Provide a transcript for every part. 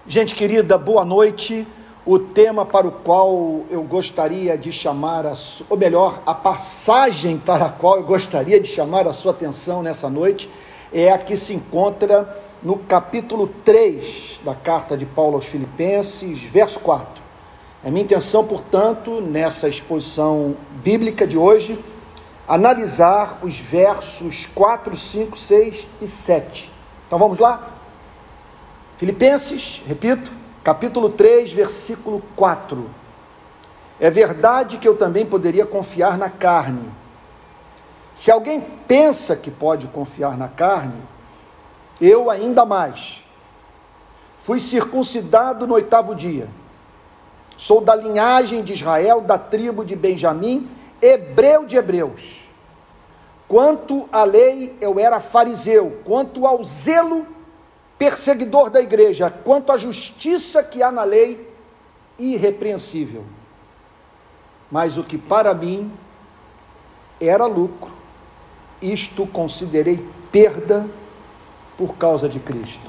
Gente querida, boa noite. O tema para o qual eu gostaria de chamar, ou melhor, a passagem para a qual eu gostaria de chamar a sua atenção nessa noite, é a que se encontra no capítulo 3 da carta de Paulo aos Filipenses, verso 4. É minha intenção, portanto, nessa exposição bíblica de hoje, analisar os versos 4, 5, 6 e 7. Então vamos lá? Filipenses, repito, capítulo 3, versículo 4. É verdade que eu também poderia confiar na carne. Se alguém pensa que pode confiar na carne, eu ainda mais. Fui circuncidado no 8º dia. Sou da linhagem de Israel, da tribo de Benjamim, hebreu de hebreus. Quanto à lei, eu era fariseu. Quanto ao zelo, perseguidor da igreja. Quanto à justiça que há na lei, irrepreensível. Mas o que para mim era lucro, isto considerei perda por causa de Cristo.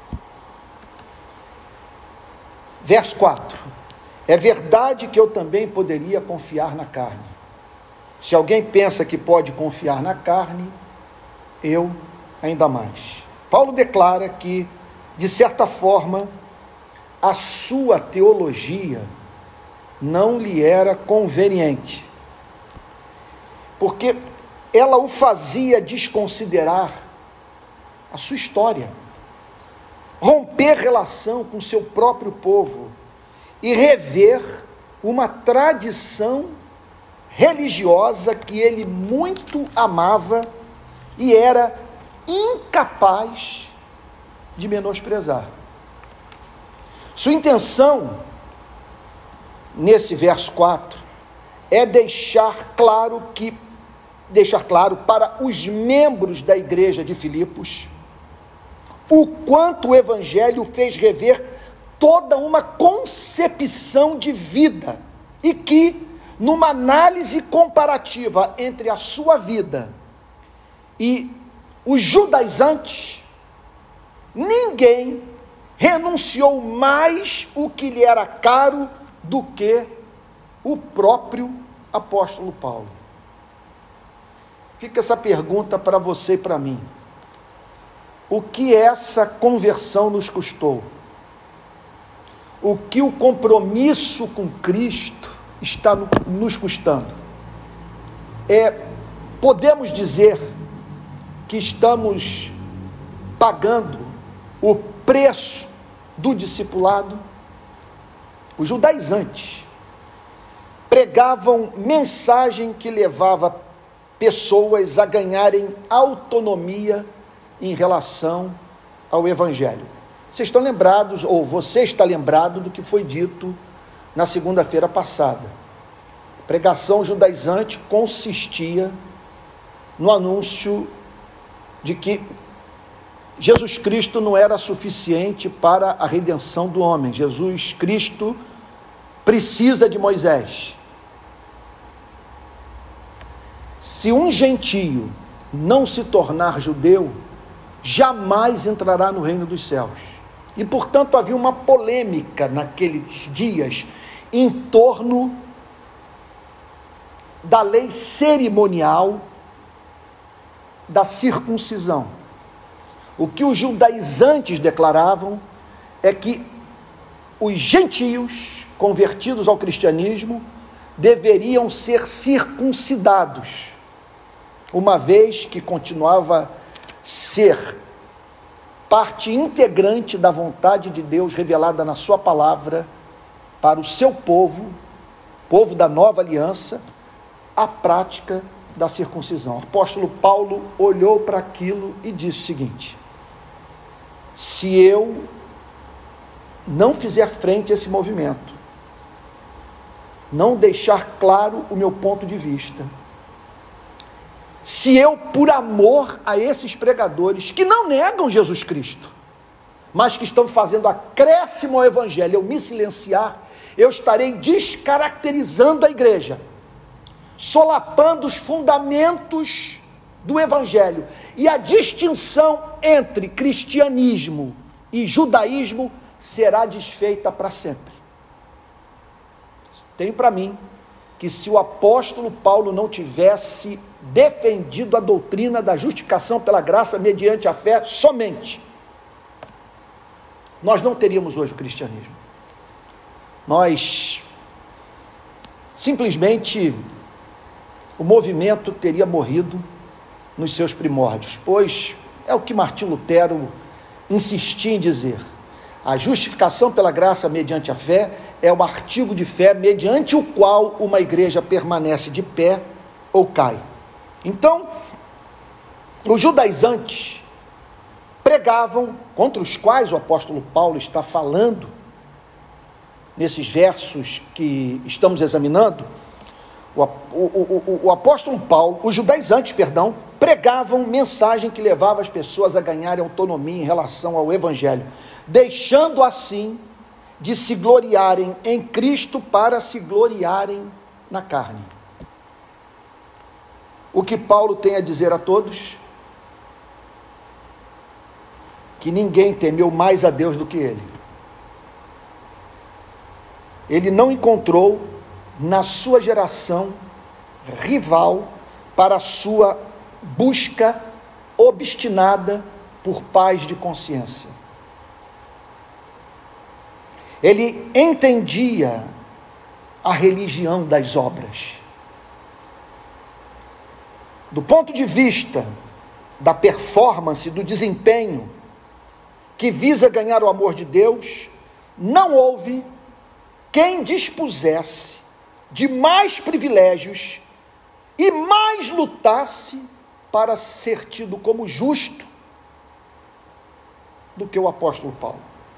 Verso 4. É verdade que eu também poderia confiar na carne. Se alguém pensa que pode confiar na carne, eu ainda mais. Paulo declara que, de certa forma, a sua teologia não lhe era conveniente, porque ela o fazia desconsiderar a sua história, romper relação com seu próprio povo e rever uma tradição religiosa que ele muito amava e era incapaz de menosprezar. Sua intenção, nesse verso 4, é deixar claro para os membros da igreja de Filipos o quanto o evangelho fez rever toda uma concepção de vida e que, numa análise comparativa entre a sua vida e os judaizantes, ninguém renunciou mais o que lhe era caro do que o próprio apóstolo Paulo. Fica essa pergunta para você e para mim. O que essa conversão nos custou? O que o compromisso com Cristo está nos custando? Podemos dizer que estamos pagando o preço do discipulado? Os judaizantes pregavam mensagem que levava pessoas a ganharem autonomia em relação ao evangelho. Vocês estão lembrados, ou você está lembrado do que foi dito na segunda-feira passada. A pregação judaizante consistia no anúncio de que Jesus Cristo não era suficiente para a redenção do homem. Jesus Cristo precisa de Moisés. Se um gentio não se tornar judeu, jamais entrará no reino dos céus. E, portanto, havia uma polêmica naqueles dias em torno da lei cerimonial da circuncisão. O que os judaizantes declaravam é que os gentios convertidos ao cristianismo deveriam ser circuncidados, uma vez que continuava a ser parte integrante da vontade de Deus revelada na sua palavra para o seu povo, povo da nova aliança, a prática da circuncisão. O apóstolo Paulo olhou para aquilo e disse o seguinte: se eu não fizer frente a esse movimento, não deixar claro o meu ponto de vista, se eu, por amor a esses pregadores que não negam Jesus Cristo, mas que estão fazendo acréscimo ao evangelho, eu me silenciar, eu estarei descaracterizando a igreja, solapando os fundamentos do evangelho, e a distinção entre cristianismo e judaísmo será desfeita para sempre. Tenho para mim que se o apóstolo Paulo não tivesse defendido a doutrina da justificação pela graça mediante a fé somente, nós não teríamos hoje o cristianismo. Nós, simplesmente, o movimento teria morrido nos seus primórdios, pois é o que Martim Lutero insistia em dizer: a justificação pela graça mediante a fé é o artigo de fé mediante o qual uma igreja permanece de pé ou cai. Então, os judaizantes pregavam, contra os quais o apóstolo Paulo está falando, nesses versos que estamos examinando, o apóstolo Paulo, os judaizantes, pregavam mensagem que levava as pessoas a ganharem autonomia em relação ao evangelho, deixando assim de se gloriarem em Cristo para se gloriarem na carne. O que Paulo tem a dizer a todos? Que ninguém temeu mais a Deus do que ele. Ele não encontrou na sua geração rival para a sua busca obstinada por paz de consciência. Ele entendia a religião das obras. Do ponto de vista da performance, do desempenho, que visa ganhar o amor de Deus, não houve quem dispusesse de mais privilégios e mais lutasse para ser tido como justo do que o apóstolo Paulo.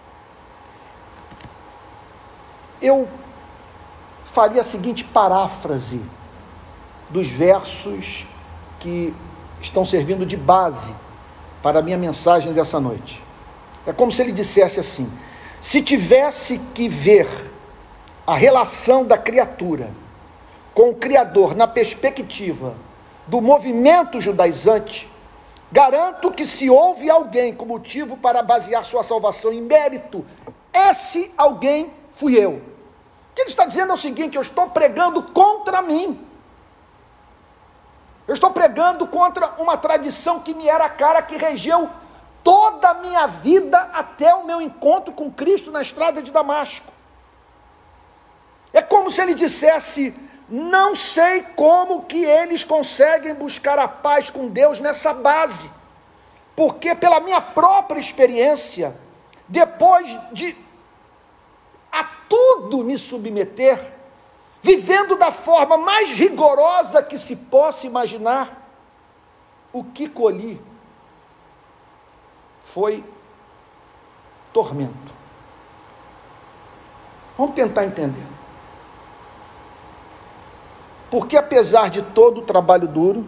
Eu faria a seguinte paráfrase dos versos que estão servindo de base para a minha mensagem dessa noite. É como se ele dissesse assim: se tivesse que ver a relação da criatura com o Criador na perspectiva do movimento judaizante, garanto que se houve alguém com motivo para basear sua salvação em mérito, esse alguém fui eu. O que ele está dizendo é o seguinte: eu estou pregando contra mim. Eu estou pregando contra uma tradição que me era cara, que regeu toda a minha vida até o meu encontro com Cristo na estrada de Damasco. É como se ele dissesse: não sei como que eles conseguem buscar a paz com Deus nessa base, porque pela minha própria experiência, depois de a tudo me submeter, vivendo da forma mais rigorosa que se possa imaginar, o que colhi foi tormento. Vamos tentar entender. Porque apesar de todo o trabalho duro,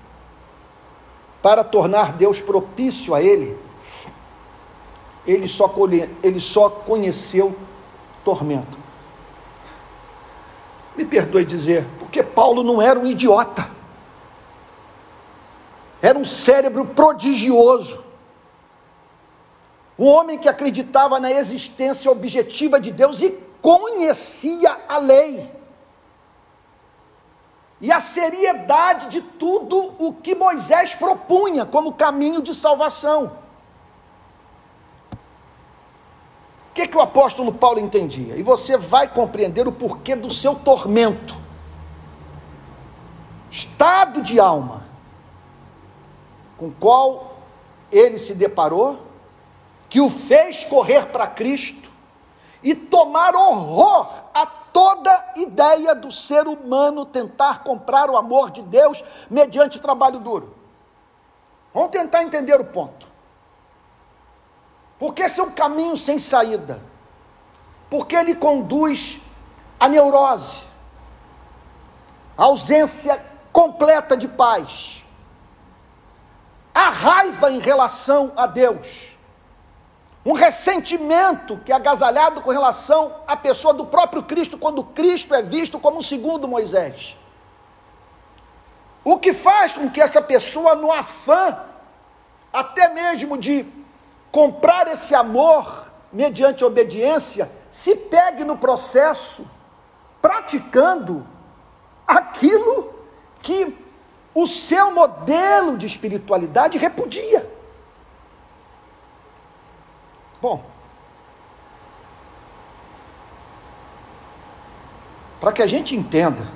para tornar Deus propício a ele, ele só conheceu tormento. Me perdoe dizer, porque Paulo não era um idiota. Era um cérebro prodigioso. Um homem que acreditava na existência objetiva de Deus e conhecia a lei. E a seriedade de tudo o que Moisés propunha como caminho de salvação. O que o apóstolo Paulo entendia? E você vai compreender o porquê do seu tormento. Estado de alma com o qual ele se deparou, que o fez correr para Cristo e tomar horror a toda ideia do ser humano tentar comprar o amor de Deus mediante trabalho duro. Vamos tentar entender o ponto. Porque esse é um caminho sem saída. Porque ele conduz à neurose, à ausência completa de paz, à raiva em relação a Deus, um ressentimento que é agasalhado com relação à pessoa do próprio Cristo, quando Cristo é visto como um segundo Moisés. O que faz com que essa pessoa, no afã, até mesmo de comprar esse amor mediante obediência, se pegue no processo praticando aquilo que o seu modelo de espiritualidade repudia. Bom, para que a gente entenda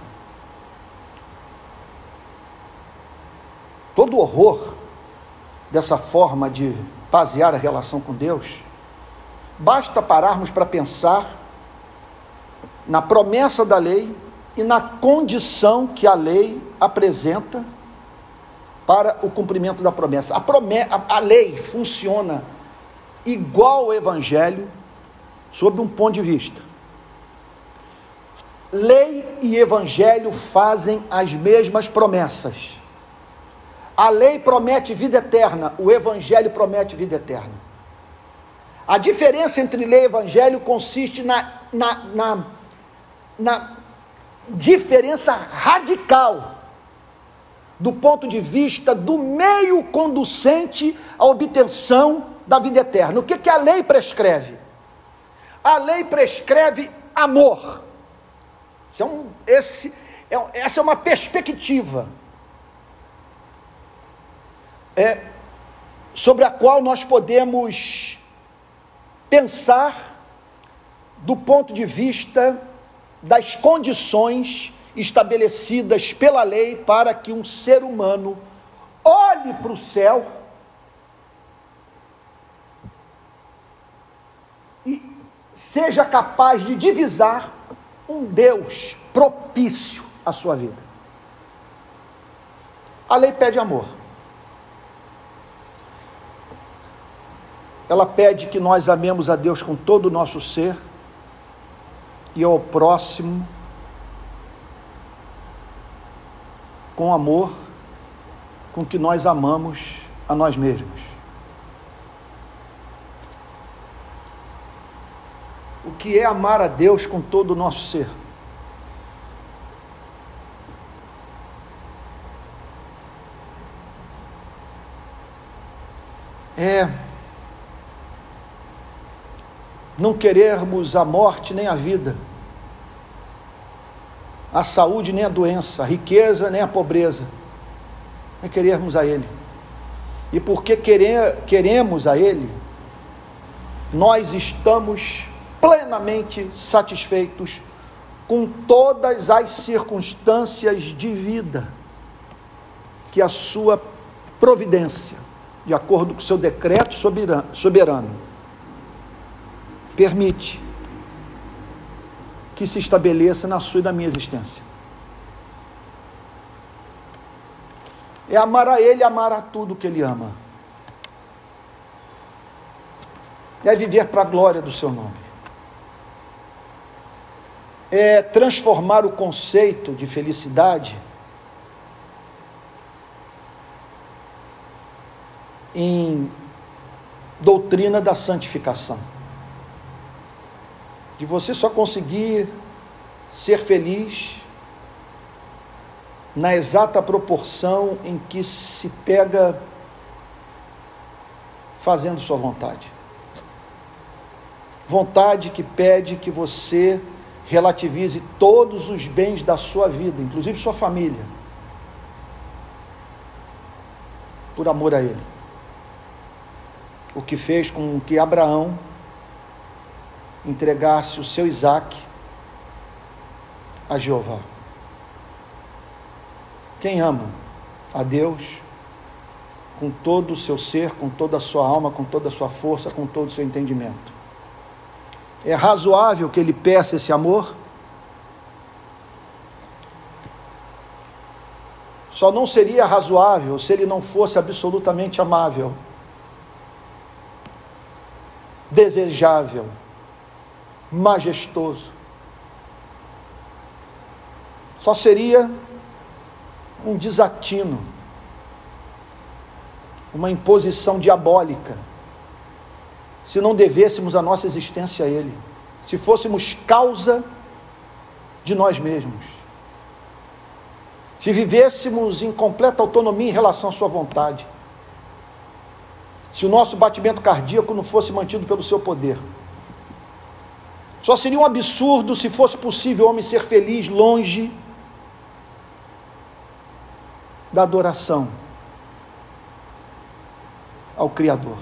todo o horror dessa forma de basear a relação com Deus, basta pararmos para pensar na promessa da lei e na condição que a lei apresenta para o cumprimento da promessa. A lei funciona igual ao Evangelho sob um ponto de vista. Lei e Evangelho fazem as mesmas promessas. A lei promete vida eterna, o Evangelho promete vida eterna. A diferença entre lei e Evangelho consiste na diferença radical do ponto de vista do meio conducente à obtenção da vida eterna. O que a lei prescreve? A lei prescreve amor. Essa é uma perspectiva sobre a qual nós podemos pensar do ponto de vista das condições estabelecidas pela lei para que um ser humano olhe para o céu e seja capaz de divisar um Deus propício à sua vida. A lei pede amor. Ela pede que nós amemos a Deus com todo o nosso ser e ao próximo com amor com que nós amamos a nós mesmos. O que é amar a Deus com todo o nosso ser? É não querermos a morte nem a vida, a saúde nem a doença, a riqueza nem a pobreza, é querermos a Ele. E porque queremos a Ele, nós estamos plenamente satisfeitos com todas as circunstâncias de vida que a sua providência, de acordo com o seu decreto soberano, permite que se estabeleça na sua e na minha existência. É amar a Ele, amar a tudo que Ele ama. É viver para a glória do seu nome. É transformar o conceito de felicidade em doutrina da santificação. De você só conseguir ser feliz na exata proporção em que se pega fazendo sua vontade. Vontade que pede que você relativize todos os bens da sua vida, inclusive sua família, por amor a Ele. O que fez com que Abraão entregasse o seu Isaque a Jeová. Quem ama a Deus com todo o seu ser, com toda a sua alma, com toda a sua força, com todo o seu entendimento, é razoável que ele peça esse amor? Só não seria razoável se ele não fosse absolutamente amável, desejável, majestoso. Só seria um desatino, uma imposição diabólica, se não devêssemos a nossa existência a Ele, se fôssemos causa de nós mesmos, se vivêssemos em completa autonomia em relação à sua vontade, se o nosso batimento cardíaco não fosse mantido pelo seu poder, Só seria um absurdo se fosse possível o homem ser feliz longe da adoração ao Criador.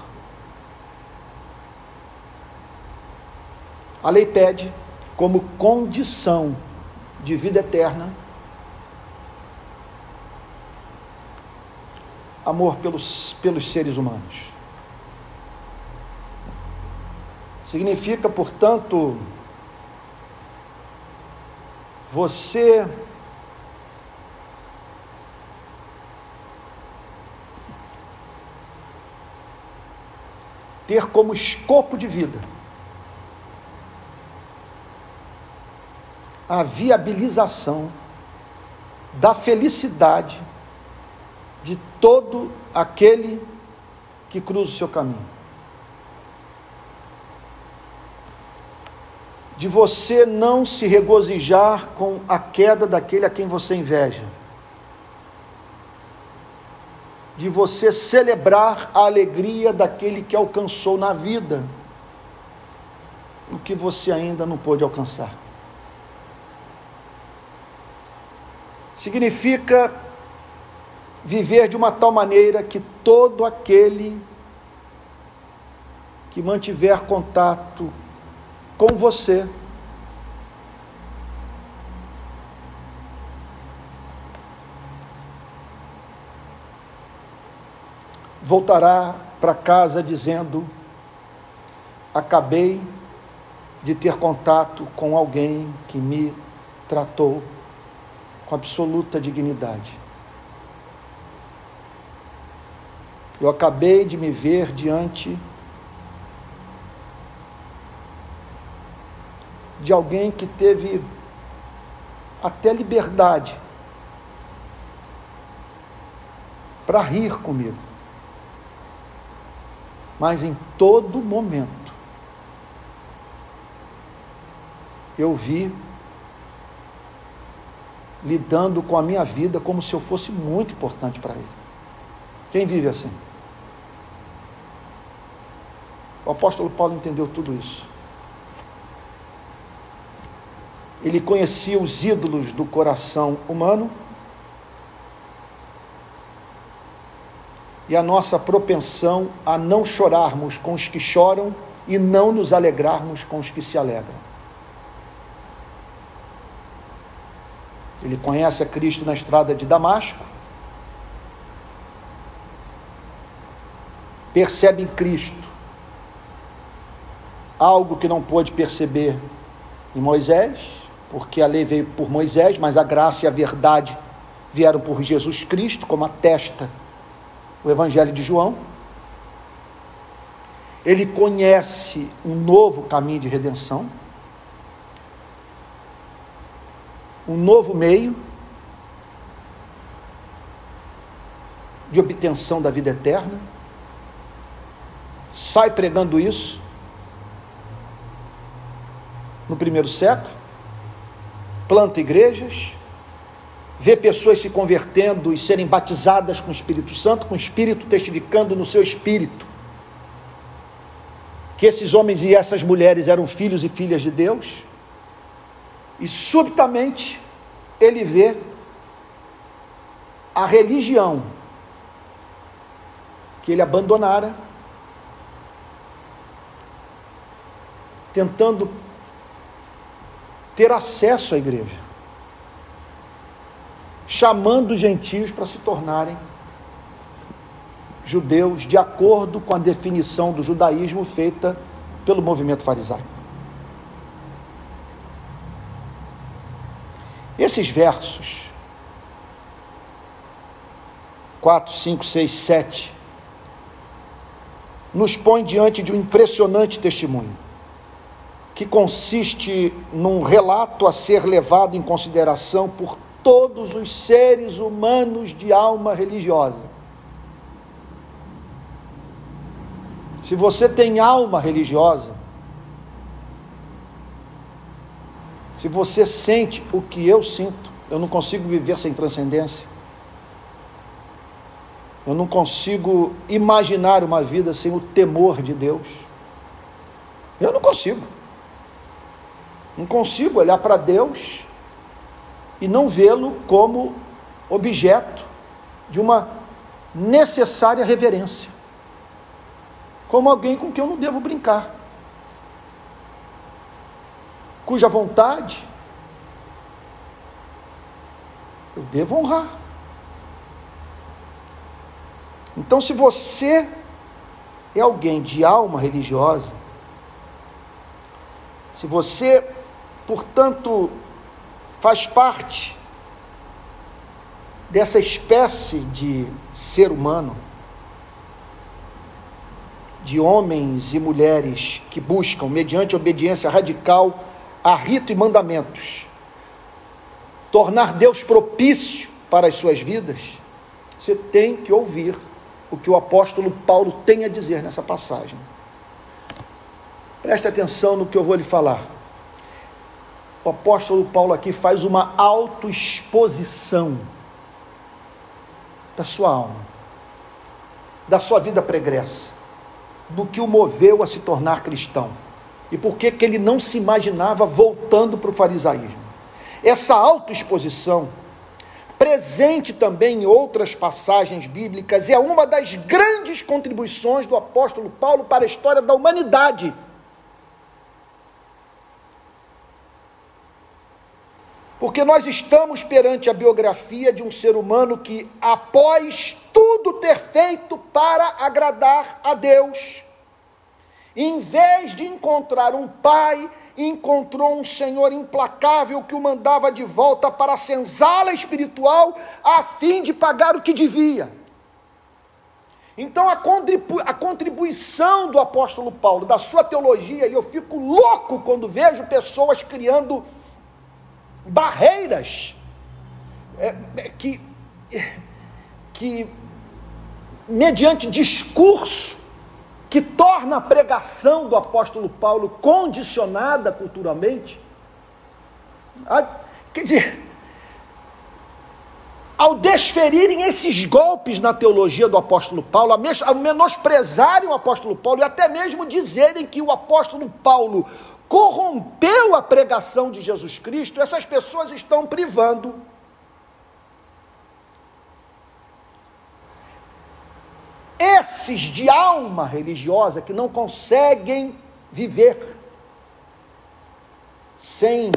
A lei pede, como condição de vida eterna, amor pelos seres humanos. Significa, portanto, você ter como escopo de vida a viabilização da felicidade de todo aquele que cruza o seu caminho. De você não se regozijar com a queda daquele a quem você inveja. De você celebrar a alegria daquele que alcançou na vida o que você ainda não pôde alcançar. Significa viver de uma tal maneira que todo aquele que mantiver contato com você voltará para casa dizendo: acabei de ter contato com alguém que me tratou com absoluta dignidade. Eu acabei de me ver diante de alguém que teve até liberdade para rir comigo. Mas em todo momento eu vi lidando com a minha vida como se eu fosse muito importante para ele. Quem vive assim? O apóstolo Paulo entendeu tudo isso. Ele conhecia os ídolos do coração humano e a nossa propensão a não chorarmos com os que choram e não nos alegrarmos com os que se alegram. Ele conhece a Cristo na estrada de Damasco, percebe em Cristo algo que não pôde perceber em Moisés, porque a lei veio por Moisés, mas a graça e a verdade vieram por Jesus Cristo, como atesta o Evangelho de João. Ele conhece um novo caminho de redenção, um novo meio de obtenção da vida eterna, sai pregando isso no primeiro século, planta igrejas, vê pessoas se convertendo e serem batizadas com o Espírito Santo, com o Espírito testificando no seu espírito que esses homens e essas mulheres eram filhos e filhas de Deus, e subitamente ele vê a religião que ele abandonara, tentando ter acesso à igreja, chamando os gentios para se tornarem judeus, de acordo com a definição do judaísmo feita pelo movimento farisaico. Esses versos 4, 5, 6, 7 nos põem diante de um impressionante testemunho, que consiste num relato a ser levado em consideração por todos os seres humanos de alma religiosa. Se você tem alma religiosa, se você sente o que eu sinto, eu não consigo viver sem transcendência, eu não consigo imaginar uma vida sem o temor de Deus, eu não consigo. Não consigo olhar para Deus e não vê-lo como objeto de uma necessária reverência, como alguém com quem eu não devo brincar, cuja vontade eu devo honrar. Então, se você é alguém de alma religiosa, se você, portanto, faz parte dessa espécie de ser humano, de homens e mulheres que buscam, mediante obediência radical a rito e mandamentos, tornar Deus propício para as suas vidas, você tem que ouvir o que o apóstolo Paulo tem a dizer nessa passagem. Preste atenção no que eu vou lhe falar. O apóstolo Paulo aqui faz uma autoexposição da sua alma, da sua vida pregressa, do que o moveu a se tornar cristão e por que ele não se imaginava voltando para o farisaísmo. Essa autoexposição, presente também em outras passagens bíblicas, é uma das grandes contribuições do apóstolo Paulo para a história da humanidade. Porque nós estamos perante a biografia de um ser humano que, após tudo ter feito para agradar a Deus, em vez de encontrar um pai, encontrou um Senhor implacável que o mandava de volta para a senzala espiritual, a fim de pagar o que devia. Então a contribuição do apóstolo Paulo, da sua teologia, e eu fico louco quando vejo pessoas criando barreiras que mediante discurso, que torna a pregação do apóstolo Paulo condicionada culturalmente. Quer dizer, ao desferirem esses golpes na teologia do apóstolo Paulo, ao menosprezarem o apóstolo Paulo e até mesmo dizerem que o apóstolo Paulo corrompeu a pregação de Jesus Cristo, essas pessoas estão privando esses de alma religiosa que não conseguem viver sem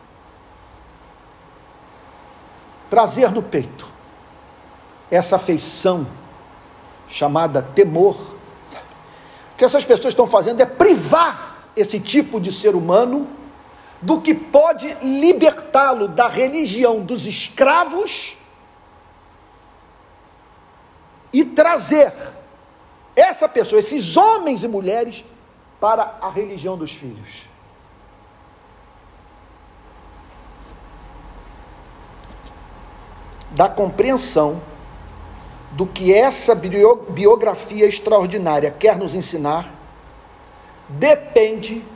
trazer no peito essa afeição chamada temor. O que essas pessoas estão fazendo é privar esse tipo de ser humano do que pode libertá-lo da religião dos escravos e trazer essa pessoa, esses homens e mulheres, para a religião dos filhos. Da compreensão do que essa biografia extraordinária quer nos ensinar, depende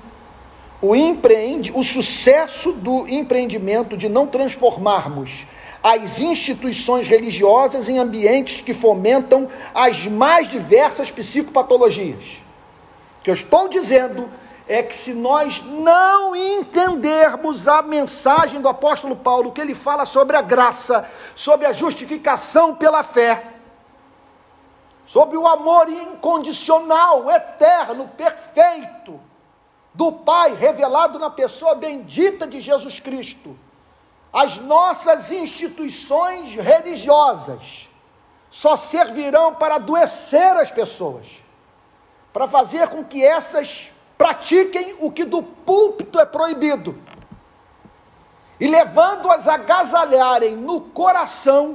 o sucesso do empreendimento de não transformarmos as instituições religiosas em ambientes que fomentam as mais diversas psicopatologias. O que eu estou dizendo é que se nós não entendermos a mensagem do apóstolo Paulo, que ele fala sobre a graça, sobre a justificação pela fé, sobre o amor incondicional, eterno, perfeito, do Pai revelado na pessoa bendita de Jesus Cristo, as nossas instituições religiosas só servirão para adoecer as pessoas, para fazer com que essas pratiquem o que do púlpito é proibido, e levando-as a agasalharem no coração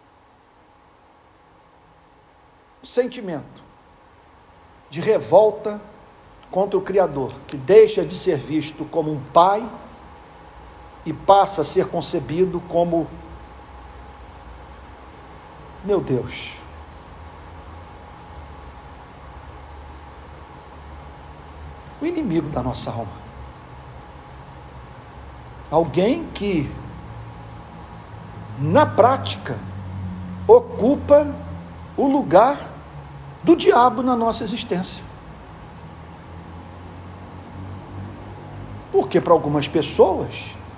o sentimento de revolta contra o Criador, que deixa de ser visto como um pai e passa a ser concebido como, meu Deus, o inimigo da nossa alma. Alguém que, na prática, ocupa o lugar do diabo na nossa existência. Porque para algumas pessoas,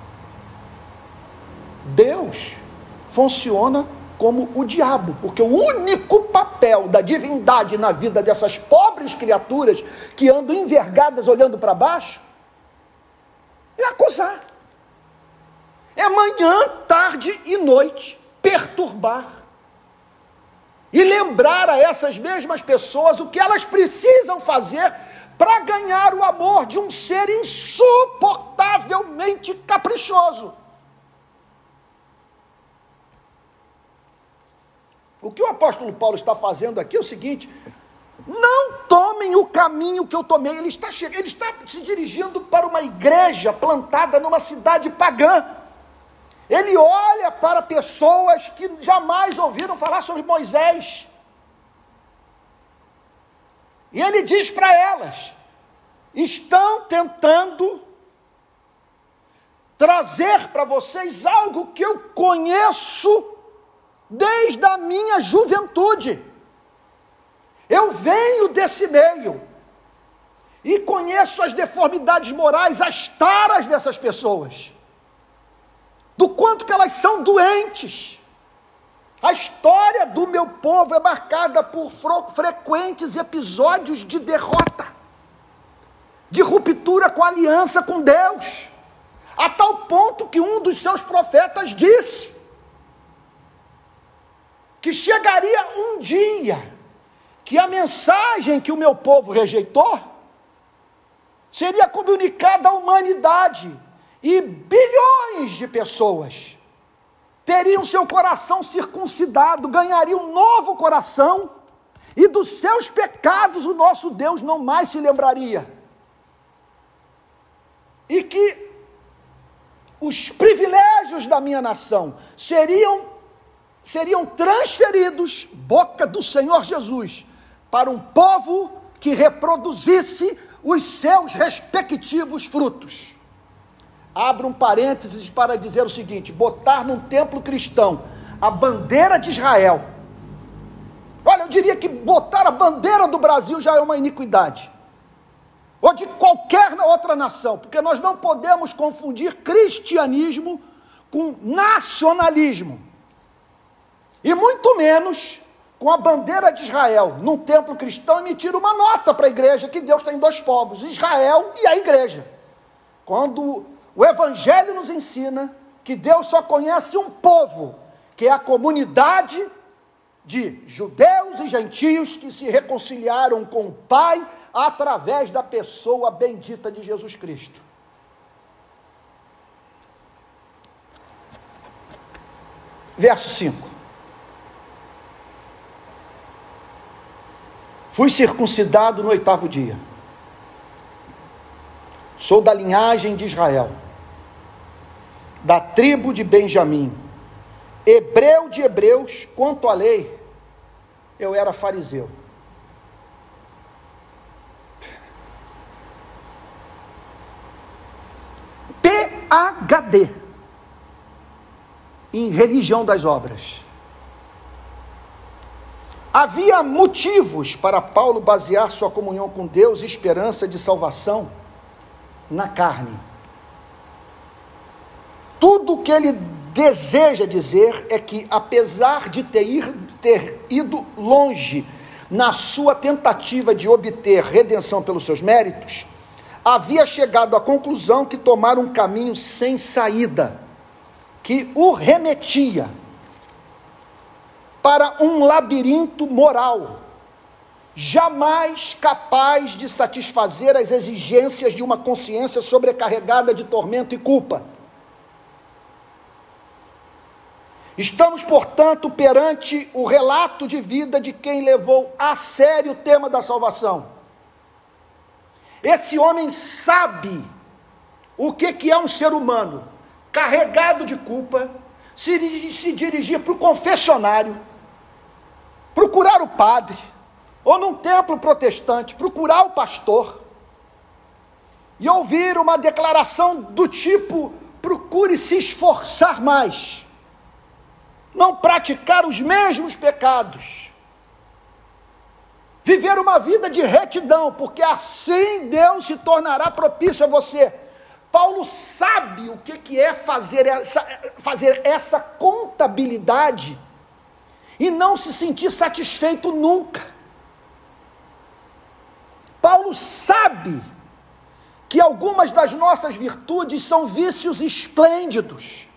Deus funciona como o diabo, porque o único papel da divindade na vida dessas pobres criaturas que andam envergadas olhando para baixo é acusar. É manhã, tarde e noite perturbar e lembrar a essas mesmas pessoas o que elas precisam fazer para ganhar o amor de um ser insuportavelmente caprichoso. O que o apóstolo Paulo está fazendo aqui é o seguinte: não tomem o caminho que eu tomei. Ele está se dirigindo para uma igreja plantada numa cidade pagã. Ele olha para pessoas que jamais ouviram falar sobre Moisés. E ele diz para elas: estão tentando trazer para vocês algo que eu conheço desde a minha juventude. Eu venho desse meio e conheço as deformidades morais, as taras dessas pessoas, do quanto que elas são doentes. A história do meu povo é marcada por frequentes episódios de derrota, de ruptura com a aliança com Deus, a tal ponto que um dos seus profetas disse que chegaria um dia que a mensagem que o meu povo rejeitou seria comunicada à humanidade, e bilhões de pessoas teriam seu coração circuncidado, ganhariam um novo coração, e dos seus pecados o nosso Deus não mais se lembraria. E que os privilégios da minha nação seriam transferidos, boca do Senhor Jesus, para um povo que reproduzisse os seus respectivos frutos. Abro um parênteses para dizer o seguinte: botar num templo cristão a bandeira de Israel, olha, eu diria que botar a bandeira do Brasil já é uma iniquidade, ou de qualquer outra nação, porque nós não podemos confundir cristianismo com nacionalismo, e muito menos com a bandeira de Israel num templo cristão emitir uma nota para a igreja que Deus tem dois povos, Israel e a igreja, quando o Evangelho nos ensina que Deus só conhece um povo, que é a comunidade de judeus e gentios que se reconciliaram com o Pai através da pessoa bendita de Jesus Cristo. Verso 5. Fui circuncidado no 8º dia. Sou da linhagem de Israel, da tribo de Benjamim, hebreu de hebreus. Quanto à lei, eu era fariseu. PhD em religião das obras. Havia motivos para Paulo basear sua comunhão com Deus e esperança de salvação na carne. Tudo o que ele deseja dizer é que, apesar de ter ido longe na sua tentativa de obter redenção pelos seus méritos, havia chegado à conclusão que tomara um caminho sem saída, que o remetia para um labirinto moral, jamais capaz de satisfazer as exigências de uma consciência sobrecarregada de tormento e culpa. Estamos, portanto, perante o relato de vida de quem levou a sério o tema da salvação. Esse homem sabe o que é um ser humano carregado de culpa, se dirigir para o confessionário, procurar o padre, ou num templo protestante, procurar o pastor, e ouvir uma declaração do tipo: procure se esforçar mais, não praticar os mesmos pecados, viver uma vida de retidão, porque assim Deus se tornará propício a você. Paulo sabe o que é fazer essa contabilidade e não se sentir satisfeito nunca. Paulo sabe que algumas das nossas virtudes são vícios esplêndidos.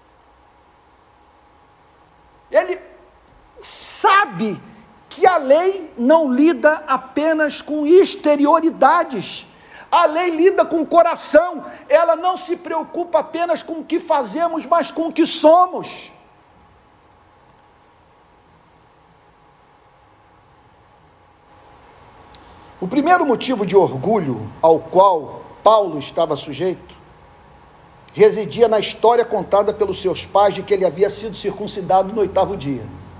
Ele sabe que a lei não lida apenas com exterioridades. A lei lida com o coração. Ela não se preocupa apenas com o que fazemos, mas com o que somos. O primeiro motivo de orgulho ao qual Paulo estava sujeito residia na história contada pelos seus pais de que ele havia sido circuncidado no 8º dia.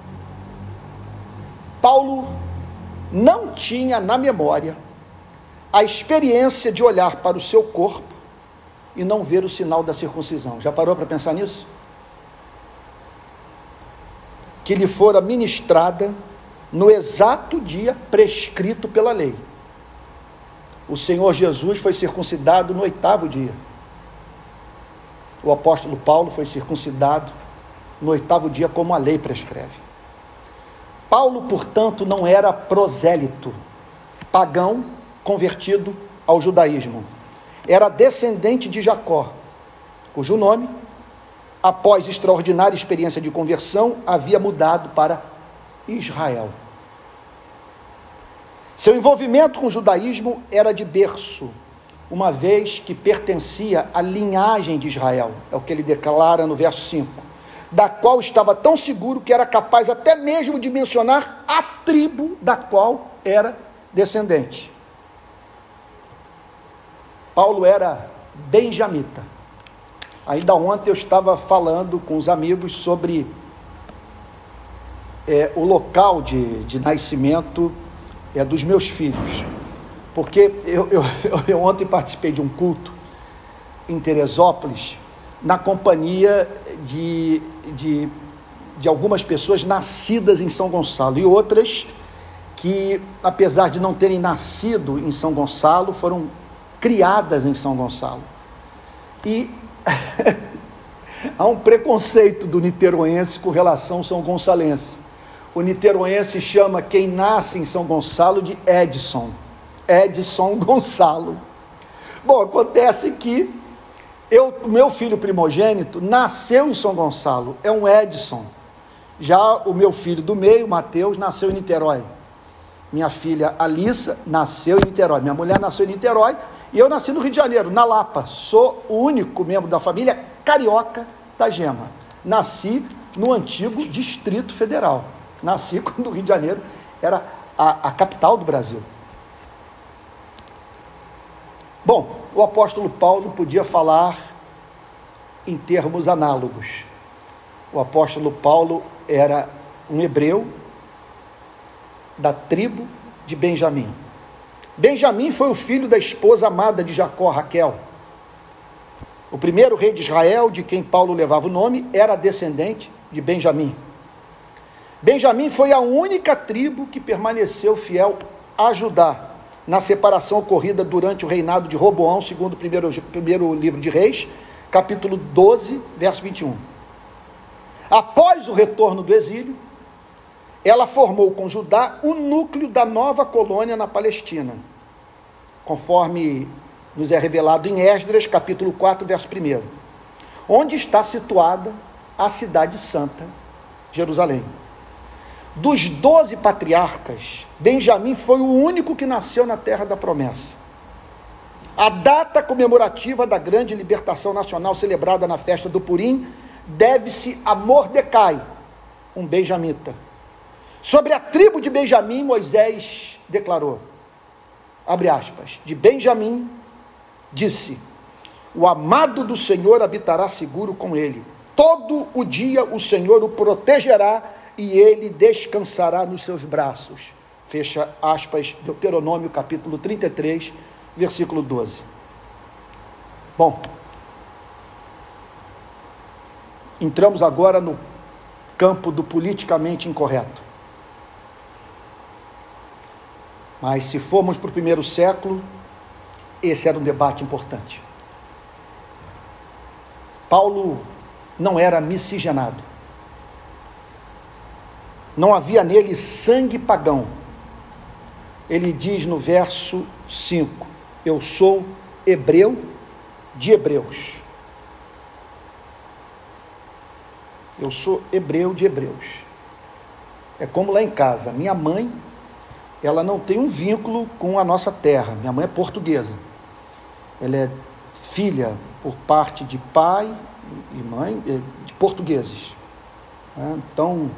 Paulo não tinha na memória a experiência de olhar para o seu corpo e não ver o sinal da circuncisão. Já parou para pensar nisso? Que lhe fora ministrada no exato dia prescrito pela lei. O Senhor Jesus foi circuncidado no 8º dia. O apóstolo Paulo foi circuncidado no 8º dia, como a lei prescreve. Paulo, portanto, não era prosélito, pagão convertido ao judaísmo. Era descendente de Jacó, cujo nome, após extraordinária experiência de conversão, havia mudado para Israel. Seu envolvimento com o judaísmo era de berço, uma vez que pertencia à linhagem de Israel, é o que ele declara no verso 5, da qual estava tão seguro que era capaz até mesmo de mencionar a tribo da qual era descendente. Paulo era benjamita. Ainda ontem eu estava falando com os amigos sobre o local de nascimento dos meus filhos, porque eu ontem participei de um culto em Teresópolis, na companhia de algumas pessoas nascidas em São Gonçalo, e outras que, apesar de não terem nascido em São Gonçalo, foram criadas em São Gonçalo. E há um preconceito do niteroense com relação ao são gonçalense. O niteroense chama quem nasce em São Gonçalo de Edson Gonçalo. Bom, acontece que meu filho primogênito nasceu em São Gonçalo, é um Edson. Já o meu filho do meio, Mateus, nasceu em Niterói. Minha filha Alissa nasceu em Niterói. Minha mulher nasceu em Niterói e eu nasci no Rio de Janeiro, na Lapa. Sou o único membro da família carioca da Gema. Nasci no antigo Distrito Federal. Nasci quando o Rio de Janeiro era a capital do Brasil. Bom, o apóstolo Paulo podia falar em termos análogos. O apóstolo Paulo era um hebreu da tribo de Benjamim. Benjamim foi o filho da esposa amada de Jacó, Raquel. O primeiro rei de Israel, de quem Paulo levava o nome, era descendente de Benjamim. Benjamim foi a única tribo que permaneceu fiel a Judá, na separação ocorrida durante o reinado de Roboão, segundo o primeiro livro de Reis, capítulo 12, verso 21. Após o retorno do exílio, ela formou com Judá o núcleo da nova colônia na Palestina, conforme nos é revelado em Esdras, capítulo 4, verso 1, onde está situada a cidade santa, Jerusalém. Dos 12 patriarcas, Benjamim foi o único que nasceu na terra da promessa. A data comemorativa da grande libertação nacional celebrada na festa do Purim deve-se a Mordecai, um benjamita. Sobre a tribo de Benjamim, Moisés declarou, abre aspas, de Benjamim disse, o amado do Senhor habitará seguro com ele. Todo o dia o Senhor o protegerá e ele descansará nos seus braços. Fecha aspas, Deuteronômio capítulo 33, versículo 12. Bom, entramos agora no campo do politicamente incorreto. Mas se formos para o primeiro século, esse era um debate importante. Paulo não era miscigenado. Não havia nele sangue pagão. Ele diz no verso 5, eu sou hebreu de hebreus. Eu sou hebreu de hebreus. É como lá em casa, minha mãe, ela não tem um vínculo com a nossa terra. Minha mãe é portuguesa. Ela é filha por parte de pai e mãe de portugueses. Então,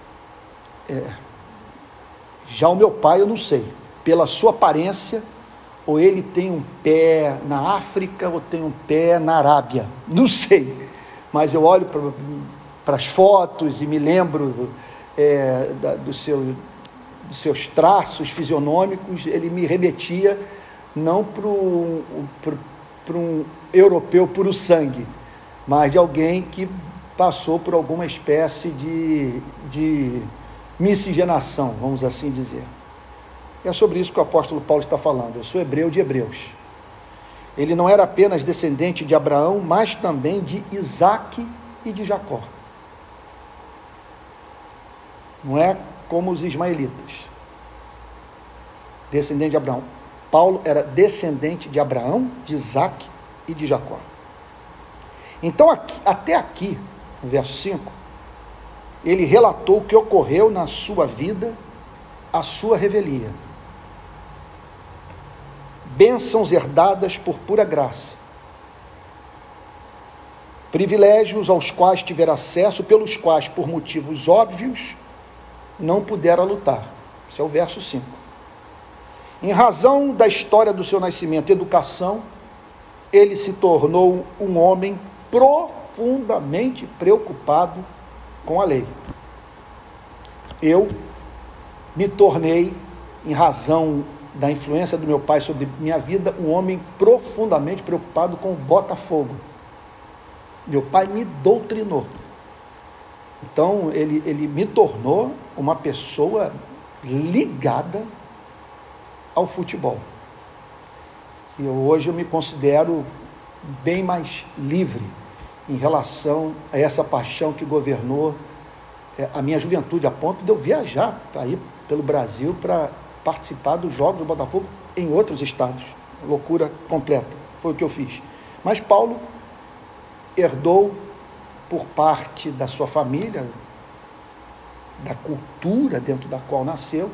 já o meu pai eu não sei. Pela sua aparência, ou ele tem um pé na África, ou tem um pé na Arábia. Não sei. Mas eu olho para as fotos e me lembro dos seus traços fisionômicos. Ele me remetia não para um europeu puro sangue, mas de alguém que passou por alguma espécie de miscigenação, vamos assim dizer. É sobre isso que o apóstolo Paulo está falando. Eu sou hebreu de hebreus. Ele não era apenas descendente de Abraão, mas também de Isaque e de Jacó. Não é como os ismaelitas. Descendente de Abraão. Paulo era descendente de Abraão, de Isaque e de Jacó. Então, até aqui, no verso 5, ele relatou o que ocorreu na sua vida, a sua revelia. Bênçãos herdadas por pura graça. Privilégios aos quais tiver acesso, pelos quais, por motivos óbvios, não pudera lutar. Esse é o verso 5. Em razão da história do seu nascimento e educação, ele se tornou um homem profundamente preocupado com a lei. Eu me tornei, em razão da influência do meu pai sobre minha vida, um homem profundamente preocupado com o Botafogo. Meu pai me doutrinou. Então, ele me tornou uma pessoa ligada ao futebol. E hoje eu me considero bem mais livre em relação a essa paixão que governou a minha juventude, a ponto de eu viajar aí pelo Brasil para participar dos jogos do Botafogo em outros estados. Loucura completa. Foi o que eu fiz. Mas Paulo herdou, por parte da sua família, da cultura dentro da qual nasceu,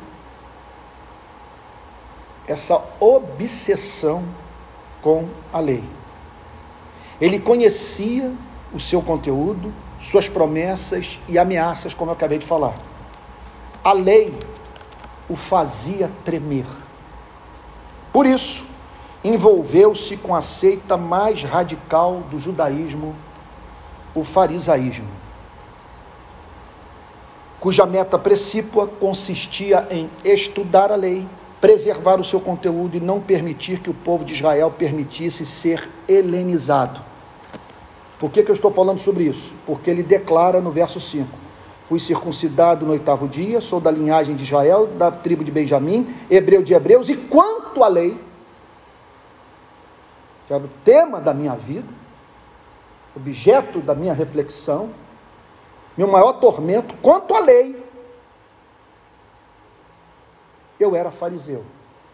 essa obsessão com a lei. Ele conhecia o seu conteúdo, suas promessas e ameaças, como eu acabei de falar. A lei o fazia tremer. Por isso, envolveu-se com a seita mais radical do judaísmo, o farisaísmo, cuja meta precípua consistia em estudar a lei, preservar o seu conteúdo e não permitir que o povo de Israel permitisse ser helenizado. Por que eu estou falando sobre isso? Porque ele declara no verso 5, fui circuncidado no 8º dia, sou da linhagem de Israel, da tribo de Benjamim, hebreu de hebreus, e quanto à lei, que era o tema da minha vida, objeto da minha reflexão, meu maior tormento, quanto à lei, eu era fariseu.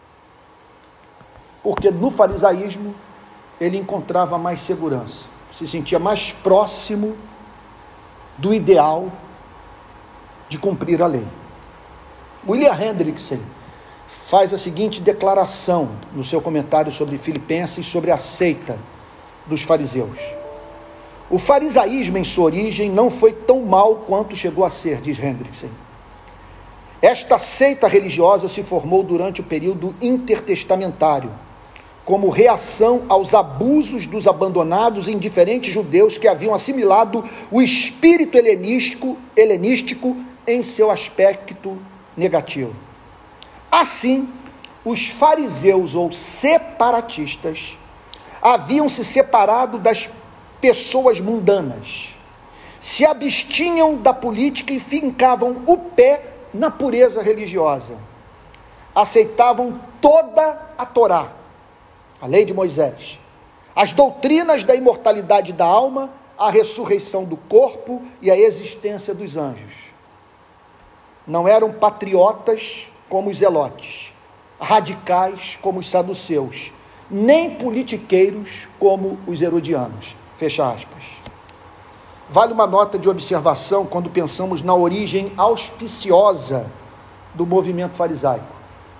Porque no farisaísmo ele encontrava mais segurança, se sentia mais próximo do ideal de cumprir a lei. William Hendrickson faz a seguinte declaração no seu comentário sobre Filipenses, sobre a seita dos fariseus. O farisaísmo, em sua origem, não foi tão mal quanto chegou a ser, diz Hendrickson. Esta seita religiosa se formou durante o período intertestamentário, como reação aos abusos dos abandonados e indiferentes judeus que haviam assimilado o espírito helenístico em seu aspecto negativo. Assim, os fariseus ou separatistas haviam se separado das pessoas mundanas, se abstinham da política e fincavam o pé na pureza religiosa. Aceitavam toda a Torá, a lei de Moisés, as doutrinas da imortalidade da alma, a ressurreição do corpo e a existência dos anjos. Não eram patriotas como os zelotes, radicais como os saduceus, nem politiqueiros como os herodianos. Fecha aspas. Vale uma nota de observação quando pensamos na origem auspiciosa do movimento farisaico.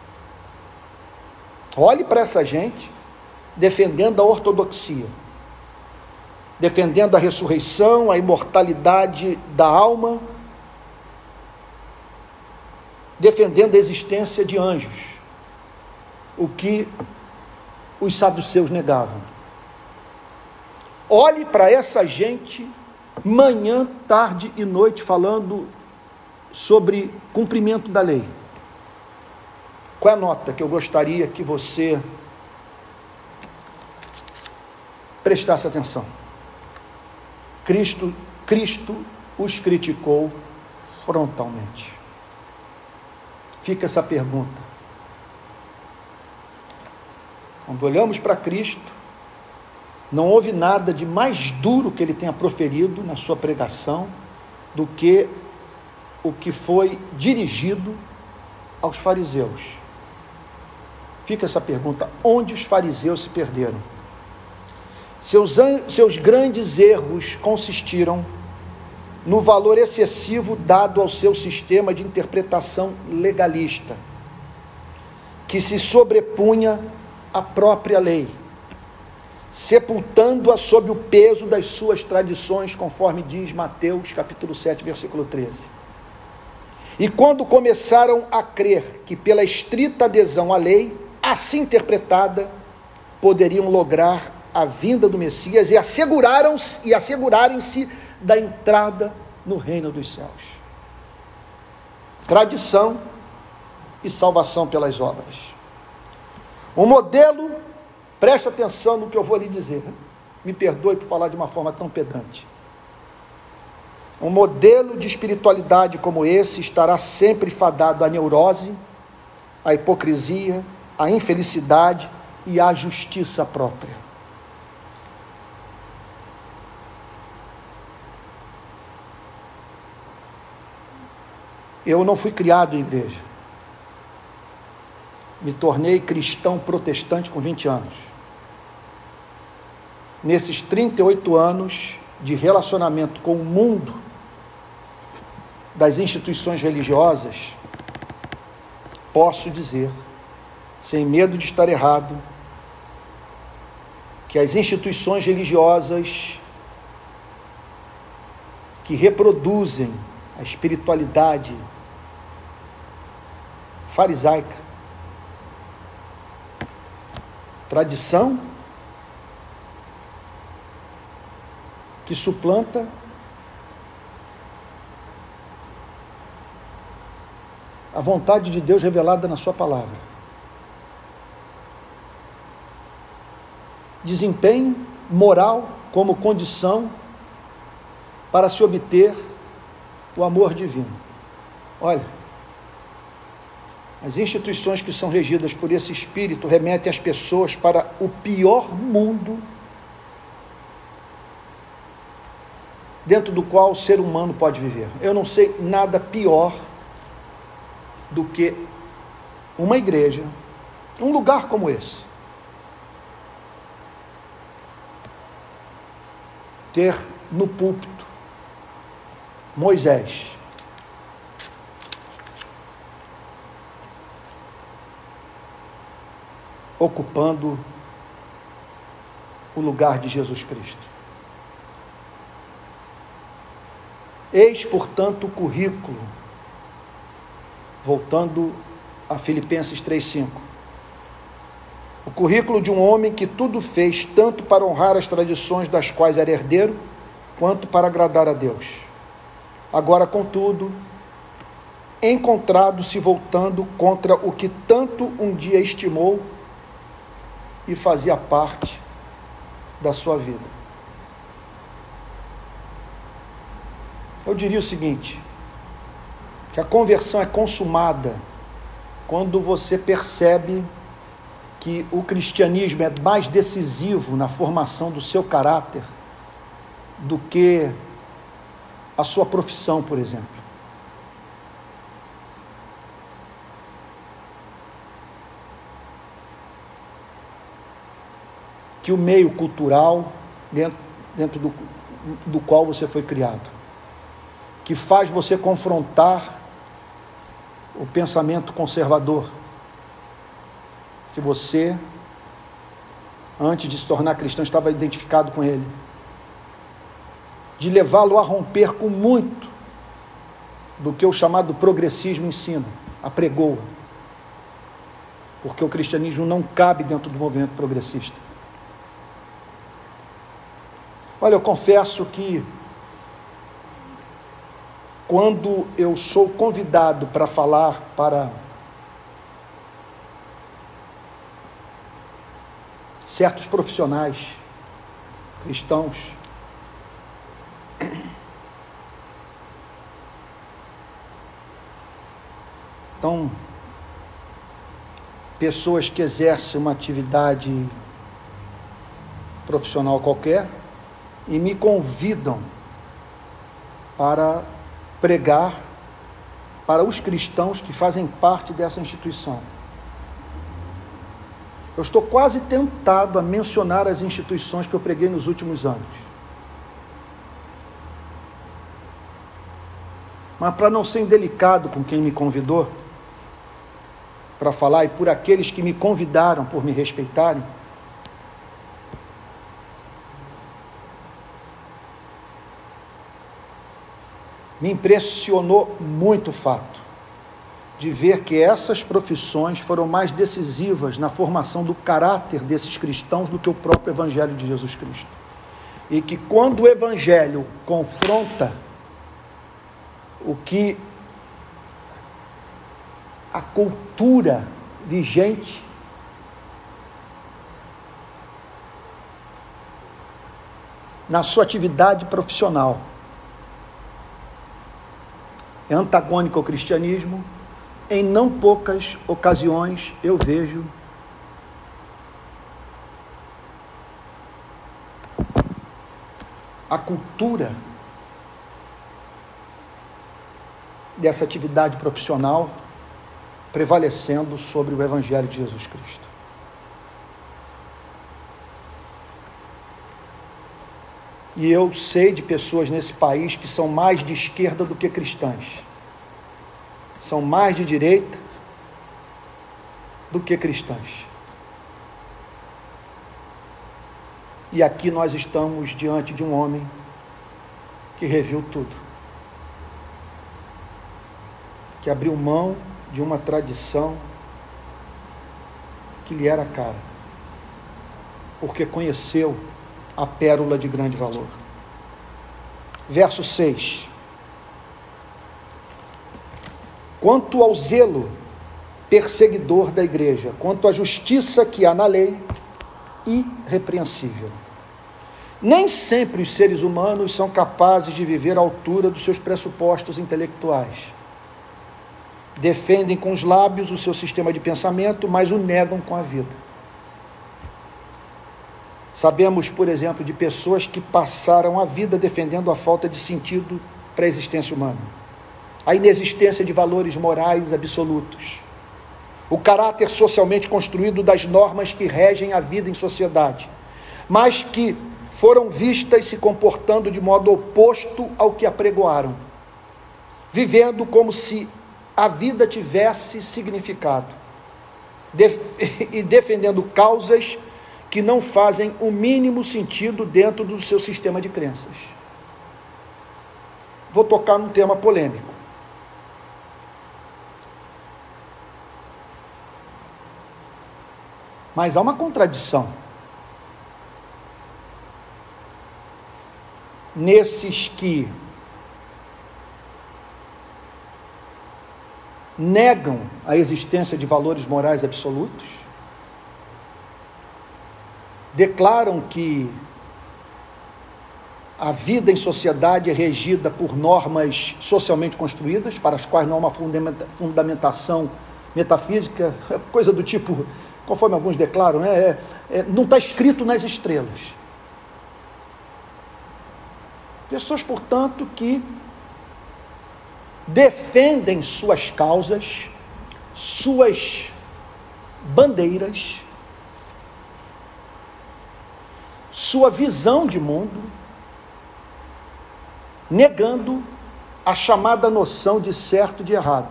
Olhe para essa gente defendendo a ortodoxia, defendendo a ressurreição, a imortalidade da alma, defendendo a existência de anjos, o que os saduceus negavam. Olhe para essa gente manhã, tarde e noite falando sobre cumprimento da lei. Qual é a nota que eu gostaria que você prestasse atenção? Cristo os criticou frontalmente. Fica essa pergunta. Quando olhamos para Cristo, não houve nada de mais duro que ele tenha proferido na sua pregação do que o que foi dirigido aos fariseus. Fica essa pergunta: onde os fariseus se perderam? Seus grandes erros consistiram no valor excessivo dado ao seu sistema de interpretação legalista, que se sobrepunha à própria lei, sepultando-a sob o peso das suas tradições, conforme diz Mateus capítulo 7, versículo 13. E quando começaram a crer que pela estrita adesão à lei, assim interpretada, poderiam lograr a vinda do Messias e assegurarem-se da entrada no reino dos céus. Tradição e salvação pelas obras. Um modelo, preste atenção no que eu vou lhe dizer, me perdoe por falar de uma forma tão pedante. Um modelo de espiritualidade como esse estará sempre fadado à neurose, à hipocrisia, à infelicidade e à justiça própria. Eu não fui criado em igreja. Me tornei cristão protestante com 20 anos. Nesses 38 anos de relacionamento com o mundo das instituições religiosas, posso dizer, sem medo de estar errado, que as instituições religiosas que reproduzem a espiritualidade farisaica, tradição que suplanta a vontade de Deus revelada na sua palavra. Desempenho moral como condição para se obter o amor divino. Olha, as instituições que são regidas por esse espírito remetem as pessoas para o pior mundo dentro do qual o ser humano pode viver. Eu não sei nada pior do que uma igreja, um lugar como esse, ter no púlpito Moisés, ocupando o lugar de Jesus Cristo. Eis, portanto, o currículo, voltando a Filipenses 3,5, o currículo de um homem que tudo fez, tanto para honrar as tradições das quais era herdeiro, quanto para agradar a Deus. Agora, contudo, encontrado-se voltando contra o que tanto um dia estimou e fazia parte da sua vida. Eu diria o seguinte, que a conversão é consumada quando você percebe que o cristianismo é mais decisivo na formação do seu caráter do que a sua profissão, por exemplo. Que o meio cultural dentro do qual você foi criado, que faz você confrontar o pensamento conservador, que você, antes de se tornar cristão, estava identificado com ele, de levá-lo a romper com muito do que o chamado progressismo ensina, apregoa, porque o cristianismo não cabe dentro do movimento progressista. Olha, eu confesso que quando eu sou convidado para falar para certos profissionais cristãos, então, pessoas que exercem uma atividade profissional qualquer e me convidam para pregar para os cristãos que fazem parte dessa instituição. Eu estou quase tentado a mencionar as instituições que eu preguei nos últimos anos. Mas para não ser indelicado com quem me convidou para falar e por aqueles que me convidaram por me respeitarem, me impressionou muito o fato de ver que essas profissões foram mais decisivas na formação do caráter desses cristãos do que o próprio Evangelho de Jesus Cristo. E que quando o Evangelho confronta o que a cultura vigente na sua atividade profissional é antagônico ao cristianismo, em não poucas ocasiões eu vejo a cultura dessa atividade profissional prevalecendo sobre o Evangelho de Jesus Cristo. E eu sei de pessoas nesse país que são mais de esquerda do que cristãs. São mais de direita do que cristãs. E aqui nós estamos diante de um homem que reviu tudo. Que abriu mão de uma tradição que lhe era cara. Porque conheceu a pérola de grande valor. Verso 6. Quanto ao zelo perseguidor da igreja, quanto à justiça que há na lei, irrepreensível. Nem sempre os seres humanos são capazes de viver à altura dos seus pressupostos intelectuais. Defendem com os lábios o seu sistema de pensamento, mas o negam com a vida. Sabemos, por exemplo, de pessoas que passaram a vida defendendo a falta de sentido para a existência humana, a inexistência de valores morais absolutos, o caráter socialmente construído das normas que regem a vida em sociedade, mas que foram vistas se comportando de modo oposto ao que apregoaram, vivendo como se a vida tivesse significado, e defendendo causas que não fazem o mínimo sentido dentro do seu sistema de crenças. Vou tocar num tema polêmico. Mas há uma contradição nesses que negam a existência de valores morais absolutos, declaram que a vida em sociedade é regida por normas socialmente construídas, para as quais não há uma fundamentação metafísica, coisa do tipo, conforme alguns declaram, não está escrito nas estrelas. Pessoas, portanto, que defendem suas causas, suas bandeiras, sua visão de mundo, negando a chamada noção de certo e de errado.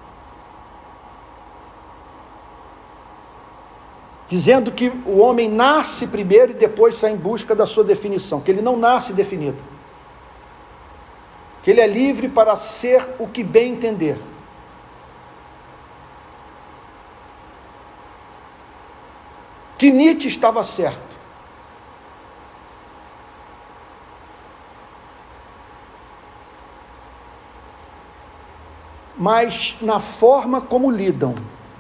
Dizendo que o homem nasce primeiro e depois sai em busca da sua definição, que ele não nasce definido. Que ele é livre para ser o que bem entender. Que Nietzsche estava certo. Mas na forma como lidam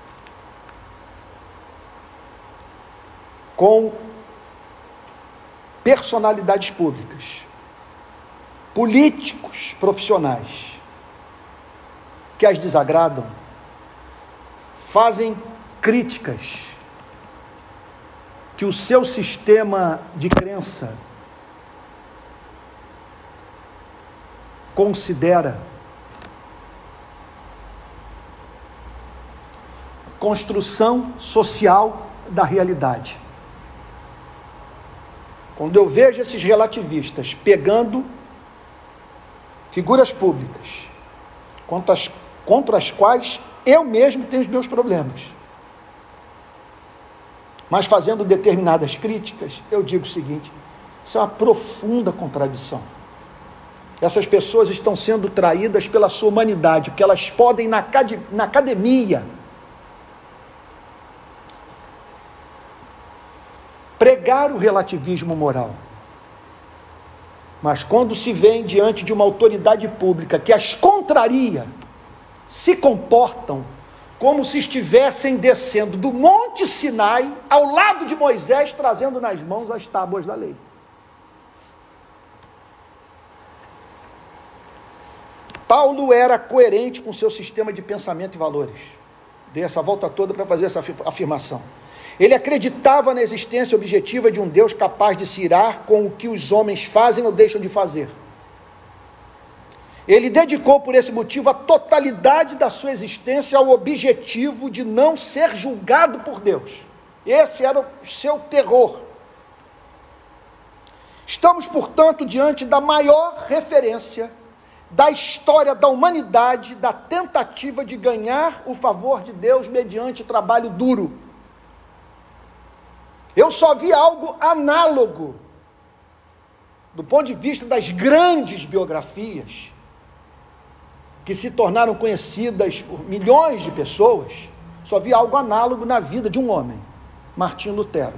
com personalidades públicas, políticos profissionais que as desagradam, fazem críticas que o seu sistema de crença considera construção social da realidade. Quando eu vejo esses relativistas pegando figuras públicas contra as quais eu mesmo tenho os meus problemas, mas fazendo determinadas críticas, eu digo o seguinte: isso é uma profunda contradição. Essas pessoas estão sendo traídas pela sua humanidade, porque elas podem na academia pregar o relativismo moral, mas quando se vêem diante de uma autoridade pública que as contraria, se comportam como se estivessem descendo do Monte Sinai ao lado de Moisés, trazendo nas mãos as tábuas da lei. Paulo era coerente com seu sistema de pensamento e valores. Dei essa volta toda para fazer essa afirmação. Ele acreditava na existência objetiva de um Deus capaz de se irar com o que os homens fazem ou deixam de fazer. Ele dedicou por esse motivo a totalidade da sua existência ao objetivo de não ser julgado por Deus. Esse era o seu terror. Estamos, portanto, diante da maior referência da história da humanidade, da tentativa de ganhar o favor de Deus mediante trabalho duro. Eu só vi algo análogo, do ponto de vista das grandes biografias, que se tornaram conhecidas por milhões de pessoas, só vi algo análogo na vida de um homem, Martinho Lutero.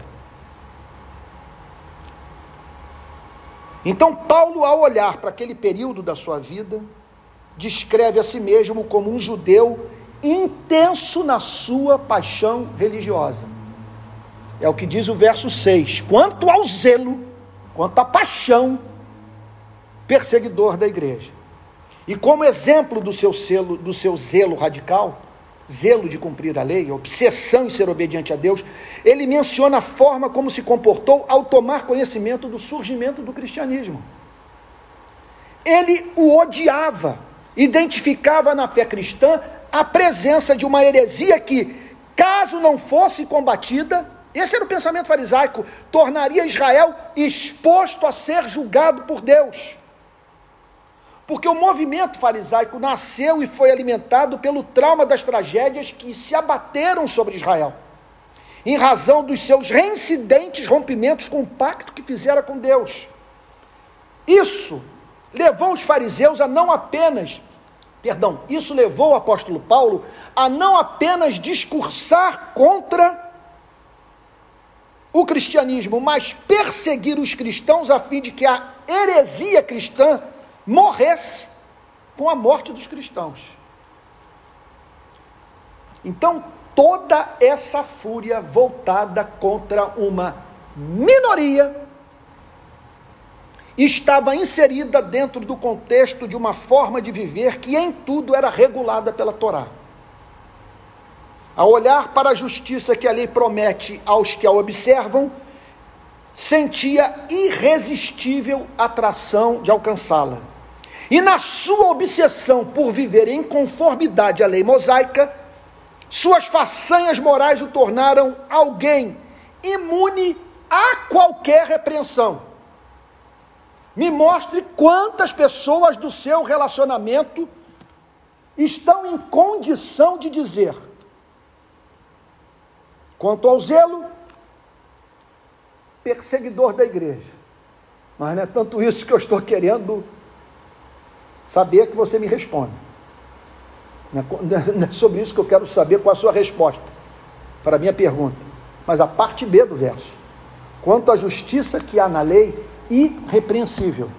Então Paulo, ao olhar para aquele período da sua vida, descreve a si mesmo como um judeu intenso na sua paixão religiosa. É o que diz o verso 6. Quanto ao zelo, quanto à paixão, perseguidor da igreja. E como exemplo do seu zelo radical, zelo de cumprir a lei, obsessão em ser obediente a Deus, ele menciona a forma como se comportou ao tomar conhecimento do surgimento do cristianismo. Ele o odiava, identificava na fé cristã a presença de uma heresia que, caso não fosse combatida, esse era o pensamento farisaico, tornaria Israel exposto a ser julgado por Deus. Porque o movimento farisaico nasceu e foi alimentado pelo trauma das tragédias que se abateram sobre Israel, em razão dos seus reincidentes rompimentos com o pacto que fizera com Deus. Isso levou os fariseus a não apenas, isso levou o apóstolo Paulo a não apenas discursar contra o cristianismo, mas perseguir os cristãos a fim de que a heresia cristã morresse com a morte dos cristãos. Então, toda essa fúria voltada contra uma minoria estava inserida dentro do contexto de uma forma de viver que em tudo era regulada pela Torá. Ao olhar para a justiça que a lei promete aos que a observam, sentia irresistível atração de alcançá-la. E na sua obsessão por viver em conformidade à lei mosaica, suas façanhas morais o tornaram alguém imune a qualquer repreensão. Me mostre quantas pessoas do seu relacionamento estão em condição de dizer: quanto ao zelo, perseguidor da igreja. Mas não é tanto isso que eu estou querendo saber que você me responda. Não é sobre isso que eu quero saber qual a sua resposta para a minha pergunta. Mas a parte B do verso: quanto à justiça que há na lei, irrepreensível.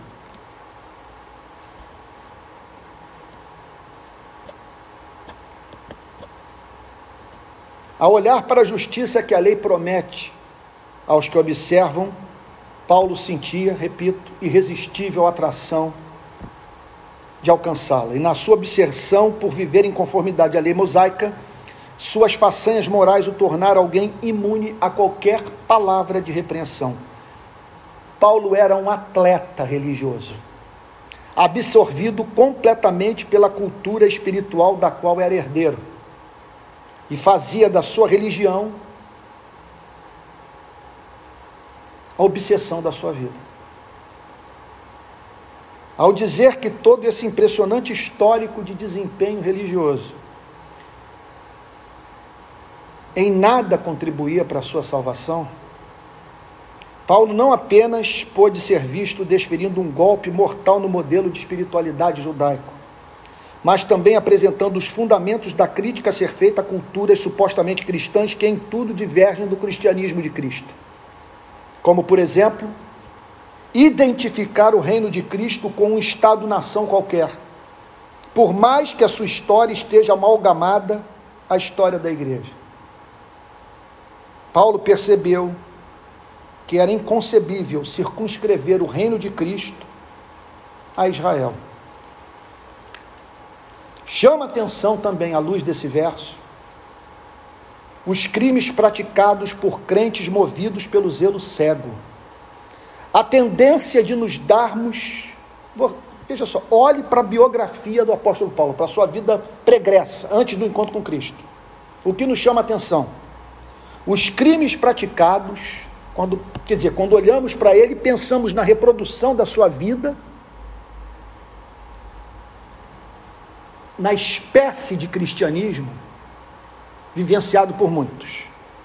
Ao olhar para a justiça que a lei promete aos que observam, Paulo sentia, repito, irresistível atração de alcançá-la. E na sua obsessão por viver em conformidade à lei mosaica, suas façanhas morais o tornaram alguém imune a qualquer palavra de repreensão. Paulo era um atleta religioso, absorvido completamente pela cultura espiritual da qual era herdeiro, e fazia da sua religião a obsessão da sua vida. Ao dizer que todo esse impressionante histórico de desempenho religioso em nada contribuía para a sua salvação, Paulo não apenas pôde ser visto desferindo um golpe mortal no modelo de espiritualidade judaico, mas também apresentando os fundamentos da crítica a ser feita a culturas supostamente cristãs que em tudo divergem do cristianismo de Cristo. Como, por exemplo, identificar o reino de Cristo com um Estado-nação qualquer, por mais que a sua história esteja amalgamada à história da igreja. Paulo percebeu que era inconcebível circunscrever o reino de Cristo a Israel. Chama atenção também, à luz desse verso, os crimes praticados por crentes movidos pelo zelo cego. A tendência de nos darmos... Veja só, olhe para a biografia do apóstolo Paulo, para a sua vida pregressa, antes do encontro com Cristo. O que nos chama atenção? Os crimes praticados, quando olhamos para ele, pensamos na reprodução da sua vida, na espécie de cristianismo vivenciado por muitos.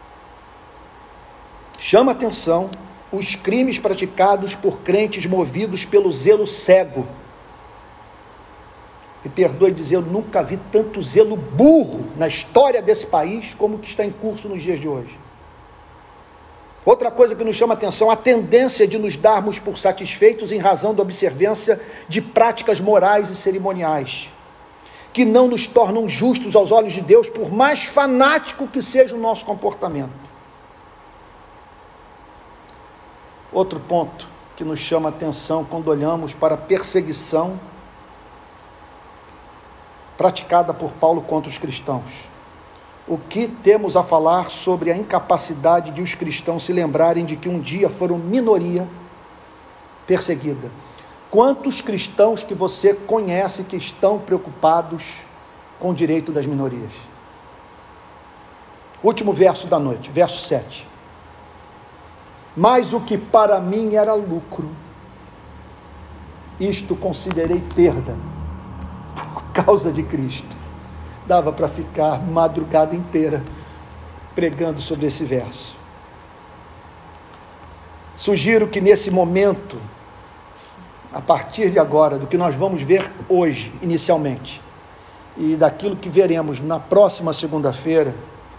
Chama atenção os crimes praticados por crentes movidos pelo zelo cego. Me perdoe dizer, eu nunca vi tanto zelo burro na história desse país como o que está em curso nos dias de hoje. Outra coisa que nos chama atenção, a tendência de nos darmos por satisfeitos em razão da observância de práticas morais e cerimoniais, que não nos tornam justos aos olhos de Deus, por mais fanático que seja o nosso comportamento. Outro ponto que nos chama a atenção quando olhamos para a perseguição praticada por Paulo contra os cristãos. O que temos a falar sobre a incapacidade de os cristãos se lembrarem de que um dia foram minoria perseguida? Quantos cristãos que você conhece que estão preocupados com o direito das minorias? Último verso da noite, verso 7. Mas o que para mim era lucro, isto considerei perda por causa de Cristo. Dava para ficar madrugada inteira pregando sobre esse verso. Sugiro que nesse momento, a partir de agora, do que nós vamos ver hoje, inicialmente, e daquilo que veremos na próxima segunda-feira,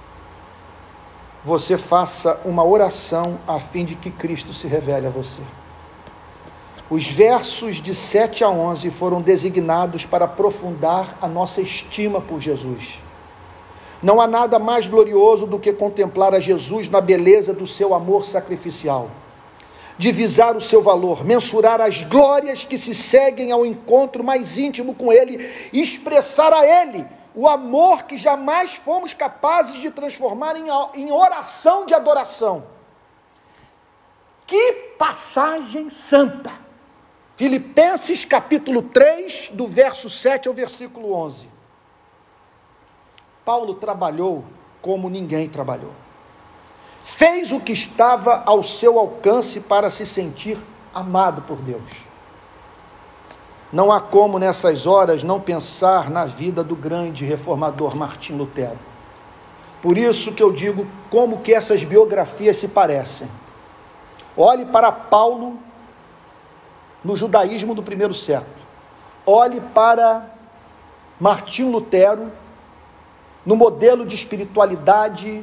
você faça uma oração a fim de que Cristo se revele a você. Os versos de 7 a 11 foram designados para aprofundar a nossa estima por Jesus. Não há nada mais glorioso do que contemplar a Jesus na beleza do seu amor sacrificial, divisar o seu valor, mensurar as glórias que se seguem ao encontro mais íntimo com Ele, expressar a Ele o amor que jamais fomos capazes de transformar em oração de adoração. Que passagem santa! Filipenses capítulo 3, do verso 7 ao versículo 11. Paulo trabalhou como ninguém trabalhou. Fez o que estava ao seu alcance para se sentir amado por Deus. Não há como nessas horas não pensar na vida do grande reformador Martim Lutero. Por isso que eu digo como que essas biografias se parecem. Olhe para Paulo no judaísmo do primeiro século. Olhe para Martim Lutero no modelo de espiritualidade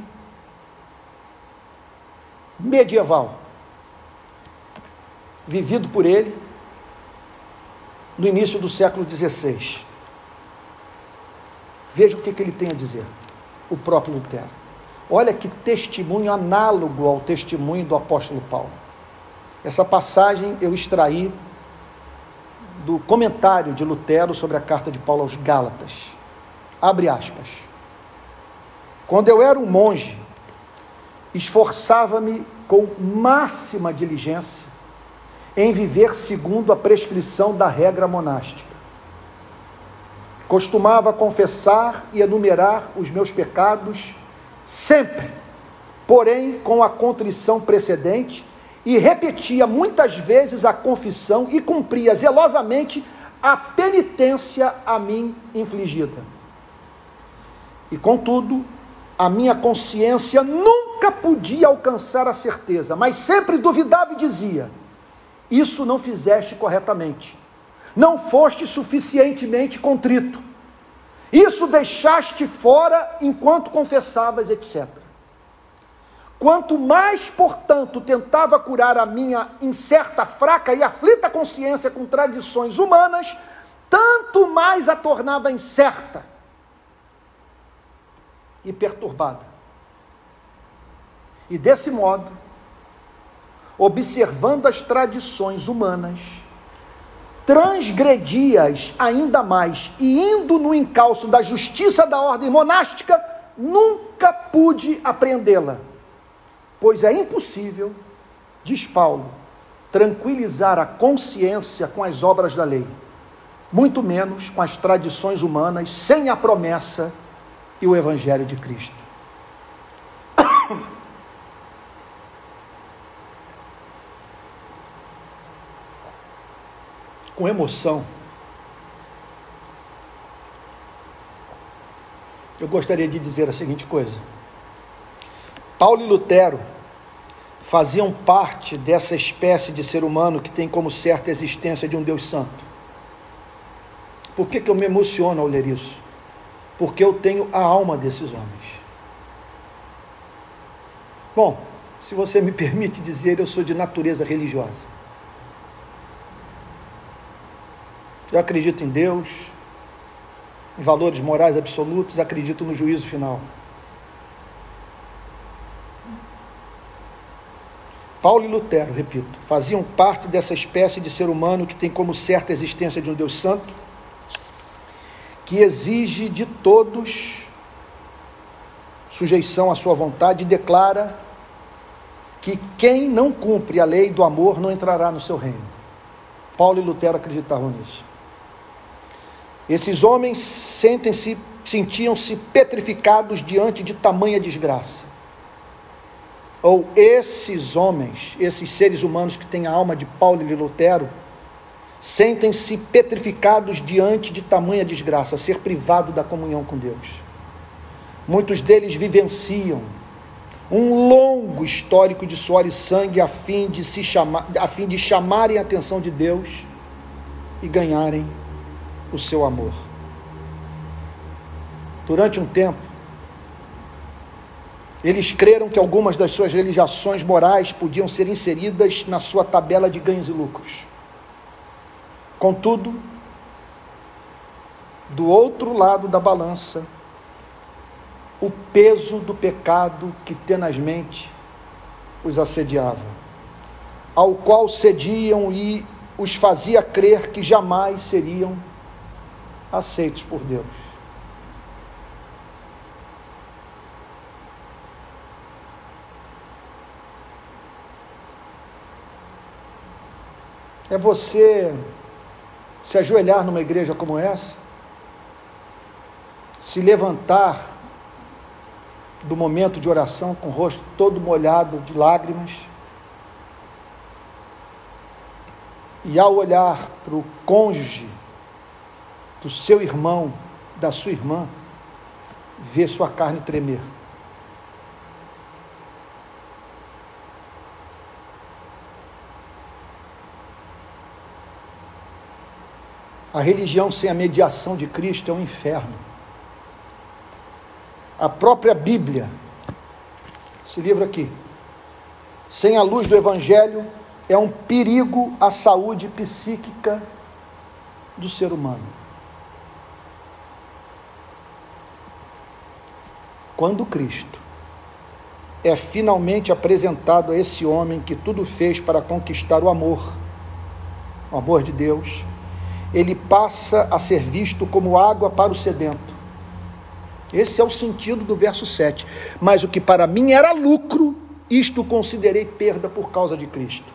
medieval, vivido por ele no início do século XVI. Veja o que ele tem a dizer, o próprio Lutero. Olha que testemunho análogo ao testemunho do apóstolo Paulo. Essa passagem eu extraí do comentário de Lutero sobre a carta de Paulo aos Gálatas. Abre aspas. Quando eu era um monge, esforçava-me com máxima diligência em viver segundo a prescrição da regra monástica. Costumava confessar e enumerar os meus pecados sempre, porém com a contrição precedente, e repetia muitas vezes a confissão e cumpria zelosamente a penitência a mim infligida. E contudo, a minha consciência nunca podia alcançar a certeza, mas sempre duvidava e dizia: isso não fizeste corretamente, não foste suficientemente contrito, isso deixaste fora enquanto confessavas, etc. Quanto mais, portanto, tentava curar a minha incerta, fraca e aflita consciência com tradições humanas, tanto mais a tornava incerta e perturbada. E desse modo, observando as tradições humanas, transgredi-as ainda mais e indo no encalço da justiça da ordem monástica, nunca pude apreendê-la, pois é impossível, diz Paulo, tranquilizar a consciência com as obras da lei, muito menos com as tradições humanas, sem a promessa e o Evangelho de Cristo. Com emoção, eu gostaria de dizer a seguinte coisa: Paulo e Lutero faziam parte dessa espécie de ser humano que tem como certa a existência de um Deus santo. Por que eu me emociono ao ler isso? Porque eu tenho a alma desses homens. Bom, se você me permite dizer, eu sou de natureza religiosa. Eu acredito em Deus, em valores morais absolutos, acredito no juízo final. Paulo e Lutero, repito, faziam parte dessa espécie de ser humano que tem como certa a existência de um Deus santo, que exige de todos sujeição à sua vontade e declara que quem não cumpre a lei do amor não entrará no seu reino. Paulo e Lutero acreditavam nisso. Esses homens sentiam-se petrificados diante de tamanha desgraça. Ou esses homens, esses seres humanos que têm a alma de Paulo e de Lutero, sentem-se petrificados diante de tamanha desgraça, ser privado da comunhão com Deus. Muitos deles vivenciam um longo histórico de suor e sangue a fim de chamarem a atenção de Deus e ganharem o seu amor. Durante um tempo, eles creram que algumas das suas realizações morais podiam ser inseridas na sua tabela de ganhos e lucros. Contudo, do outro lado da balança, o peso do pecado que tenazmente os assediava, ao qual cediam e os fazia crer que jamais seriam aceitos por Deus. é você se ajoelhar numa igreja como essa, se levantar do momento de oração com o rosto todo molhado de lágrimas, e ao olhar para o cônjuge do seu irmão, da sua irmã, ver sua carne tremer. A religião sem a mediação de Cristo é um inferno. A própria Bíblia, esse livro aqui, sem a luz do Evangelho, é um perigo à saúde psíquica do ser humano. Quando Cristo é finalmente apresentado a esse homem que tudo fez para conquistar o amor de Deus, ele passa a ser visto como água para o sedento. Esse é o sentido do verso 7. Mas o que para mim era lucro, isto considerei perda por causa de Cristo.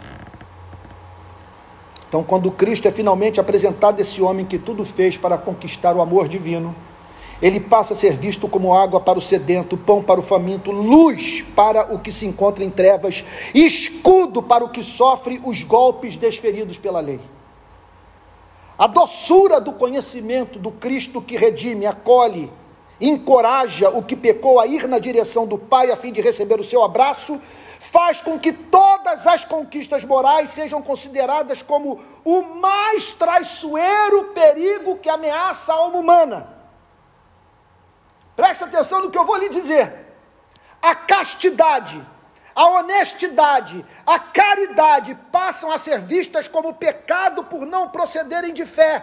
Então, quando Cristo é finalmente apresentado a esse homem que tudo fez para conquistar o amor divino, ele passa a ser visto como água para o sedento, pão para o faminto, luz para o que se encontra em trevas, escudo para o que sofre os golpes desferidos pela lei. A doçura do conhecimento do Cristo que redime, acolhe, encoraja o que pecou a ir na direção do Pai a fim de receber o seu abraço, faz com que todas as conquistas morais sejam consideradas como o mais traiçoeiro perigo que ameaça a alma humana. Presta atenção no que eu vou lhe dizer. A castidade, a honestidade, a caridade passam a ser vistas como pecado por não procederem de fé.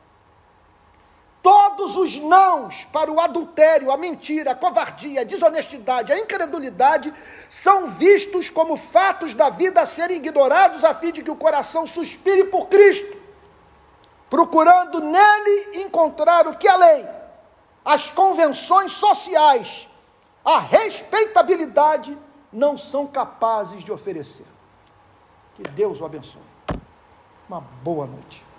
Todos os nãos para o adultério, a mentira, a covardia, a desonestidade, a incredulidade são vistos como fatos da vida a serem ignorados a fim de que o coração suspire por Cristo, procurando nele encontrar o que a lei, as convenções sociais, a respeitabilidade não são capazes de oferecer. Que Deus o abençoe. Uma boa noite.